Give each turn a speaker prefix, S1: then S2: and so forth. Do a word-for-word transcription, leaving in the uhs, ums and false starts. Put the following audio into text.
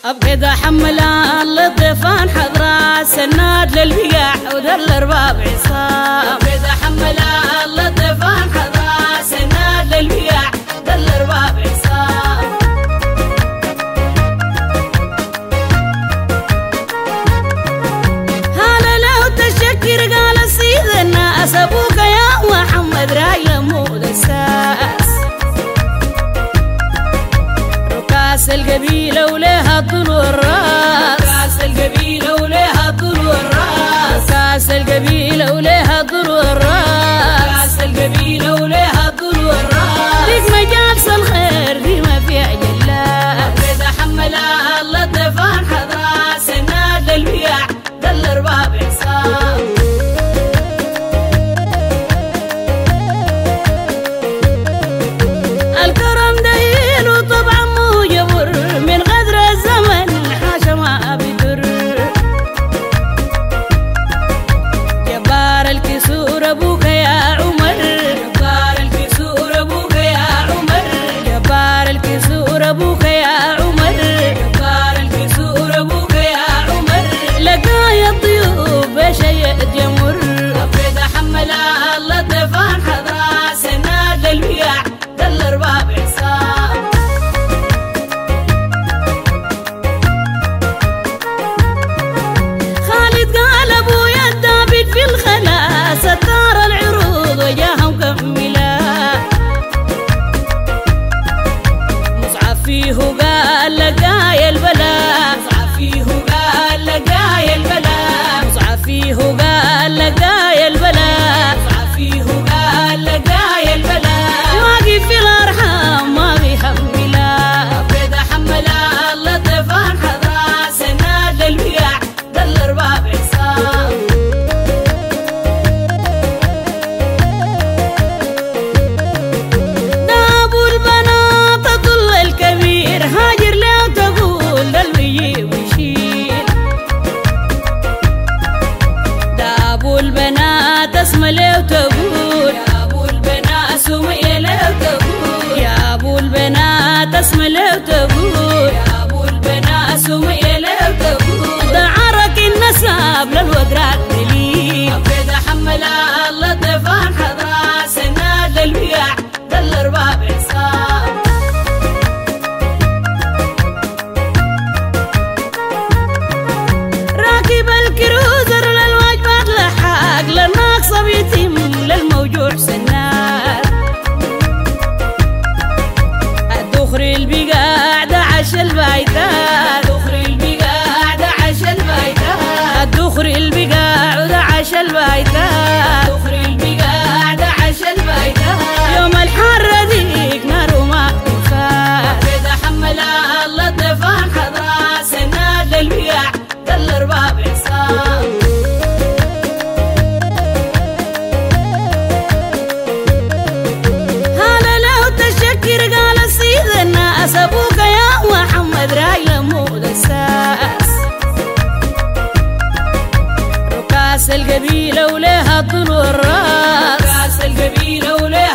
S1: أبقى حملان للضيفان حضرة سناد للبياع ودل الأرباب عصام. أبقى حملان للضيفان حضرة سناد للبياع دل الأرباب عصام. هلا لو تشكر قال السيد الناس أبوك يا محمد راي لمود الساس. ركاس القبيلة وليها طول الراس. ركاس القبيلة وليها طول الراس. ركاس القبيلة وليها طول الراس. ركاس القبيلة وليها طول الراس. ليك مجالس الخير دي ما فيها جلال. إذا حملها الله الضيفان حضرة سناد للبياع دل أرباب عصام. الكرم دين وطبعا مو جبر من غدر الزمن حاشا ما بيدر. جبار الكسور ابوك يا عمر. جبار الكسور ابوك يا عمر. جبار الكسور ابوك يا عمر. جبار الكسور ابوك يا عمر. لقايا الضيوف بشيء يمر. أبدا حملها الله الضيفان حضرة سناد للبياع دل أرباب عصام. خالد قال ابويا الدابت في الخلا ستار العروض وجاها مكملة. مصعب فيه قال لقايا البلا. مصعب فيه قال لقايا البلا. مصعب فيه قال لقايا البلا. مصعب فيه قال لقايا البلا. واقف في الارحام ما بيحملها. أبدا حملها الله الضيفان حضرة سناد للبياع دل أرباب عصام. ده أبو البنات طل الكبير هاجر لو تقول ده اللي ويشيل. ده أبو البنات اسمه لو تقول. يا أبو البنات سمية لو تقول. يا أبو البنات اسمه لو تقول. يا أبو البنات سمية لو تقول. ده عرق النساب للوقرات دليل. أبدا حملها الله الضيفان حضرة سناد للبياع دل أرباب عصام. راكب الكروزر للواجبات لحاق للناقصة بيتم للموجوع سناد. الدخري اللي قاعدة عش البايتات. الدخري اللي قاعدة عش البايتات. الدخري اللي قاعدة عش البايتات. الدخري اللي قاعدة عش البايتات. يوم الحارة ديك نار وما تفات. إذا حملها الله الضيفان حضرة سناد للبياع دل أرباب عصام. هلا لو تشكر قال السيد الناس أبوك يا محمد راي لمود الساس. ركاس القبيلة وليها طول الراس. ركاس القبيلة وليها